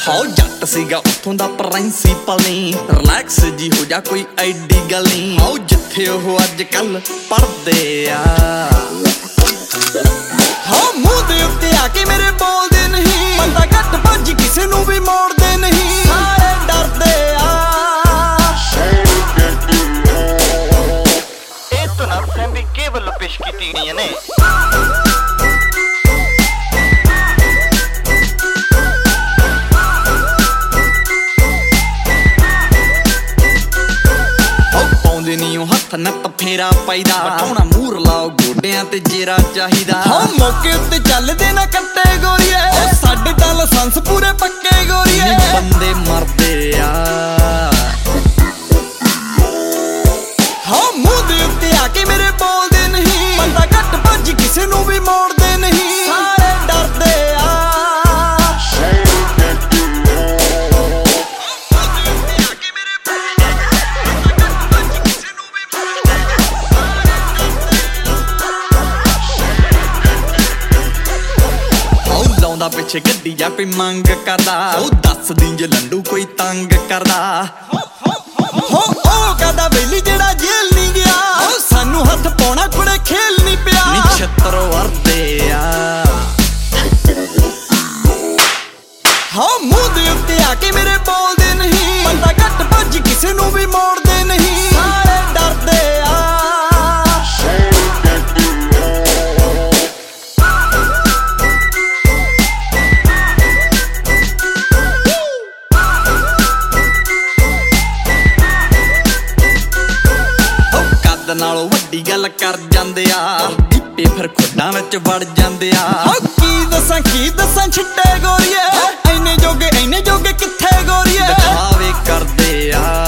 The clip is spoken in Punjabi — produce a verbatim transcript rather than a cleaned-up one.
ਹਾਓ ਜੱਟ ਸੀਗਾ ਉੱਥੋਂ ਦਾ ਪ੍ਰਿੰਸੀਪਲ ਨੀ, ਰਿਲੈਕਸ ਜੀ ਹੋ ਜਾ ਕੋਈ ਐਡੀ ਗੱਲ ਨੀ। ਹਾਓ ਜਿੱਥੇ ਉਹ ਅੱਜ ਕੱਲ ਪੜ੍ਹਦੇ ਆ, ਹਾਓ ਮੂੰਹ ਦੇ ਉੱਤੇ ਆ ਕੇ ਮੇਰੇ ਬੋਲਦੇ ਨਹੀਂ, ਬੰਦਾ ਘੱਟ ਭੱਜ ਕਿਸੇ ਨੂੰ ਵੀ ਮੋੜਦੇ ਨਹੀਂ, ਸਾਰੇ ਡਰਦੇ ਆ। ਇਹ ਤਾਂ ਨਾ ਵੀ ਕੇਵਲ ਪੇਸ਼ ਕੀਤੀਆਂ ਨੇ। ਨੀ ਉਹ ਹੱਥ ਨੱਤ ਫੇਰਾ ਪਾਈਦਾ, ਵਟਾਉਣਾ ਮੂਰ ਲਾਓ ਗੋਡਿਆਂ ਤੇ ਜੇਰਾ ਚਾਹੀਦਾ। ਹਾਂ ਮੌਕੇ ਉੱਤੇ ਚੱਲਦੇ ਨਾ ਕੱਟੇ ਗੋਰੀਏ, ਸਾਡੇ ਤਾਂ ਲਾਇਸੈਂਸ ਪੂਰੇ ਪੱਕੇ ਗੋਰੀਏ। ਬੰਦੇ ਮਰਦੇ ਆ, ਹਾਂ ਮੂੰਹ ਦੇ ਉੱਤੇ ਆ ਕੇ ਮੇਰੇ ਬੋਲਦੇ ਨਹੀਂ, ਬੰਦਾ ਘੱਟ ਭੱਜ ਕਿਸੇ ਨੂੰ ਵੀ ਮੋੜਦੇ ਨਹੀਂ, ਸਾਰੇ ਡਰਦੇ ਆ। ਲਾਉਂਦਾ ਪਿੱਛੇ ਗੱਡੀ ਜਾਂ ਕੋਈ ਮੰਗ ਕਰਦਾ, ਉਹ ਦੱਸਦੀ ਜੇ ਲੰਡੂ ਕੋਈ ਤੰਗ ਕਰਦਾ। ਹੋ ਉਹ ਕਹਦਾ ਵੇਲੀ ਜਿਹੜਾ ਜੇਲ੍ਹ ਨਹੀਂ ਗਿਆ, ਉਹ ਸਾਨੂੰ ਹੱਥ ਪਾਉਣਾ ਕੁੜੇ ਖੇਲ ਨਹੀਂ ਪਿਆ। ਨਛੱਤਰ ਵਰਦੇ ਆ, ਹਾਂ ਮੂੰਹ ਦੇ ਉੱਤੇ ਆ ਕੇ ਮੇਰੇ ਬੋਲਦੇ ਨਹੀਂ, ਬੰਦਾ ਘੱਟ ਭੱਜ ਕਿਸੇ ਨੂੰ ਵੀ ਮੋੜਦੇ ਨਹੀਂ, ਸਾਰੇ ਡਰਦੇ ਆ। ਨਾਲੋਂ ਵੱਡੀ ਗੱਲ ਕਰ ਜਾਂਦੇ ਆ, ਦੀਪੇ ਫਿਰ ਖੁੱਡਾਂ ਵਿੱਚ ਵੜ ਜਾਂਦੇ ਆ। ਕੀ ਦੱਸਾਂ ਕੀ ਦੱਸਾਂ ਛਿੱਟੇ ਗੋਰੀਏ, ਐਨੇ ਜੋਗੇ ਐਨੇ ਜੋਗੇ ਕਿੱਥੇ ਗੋਰੀਏ, ਦਿਖਾਵੇ ਕਰਦੇ ਆ।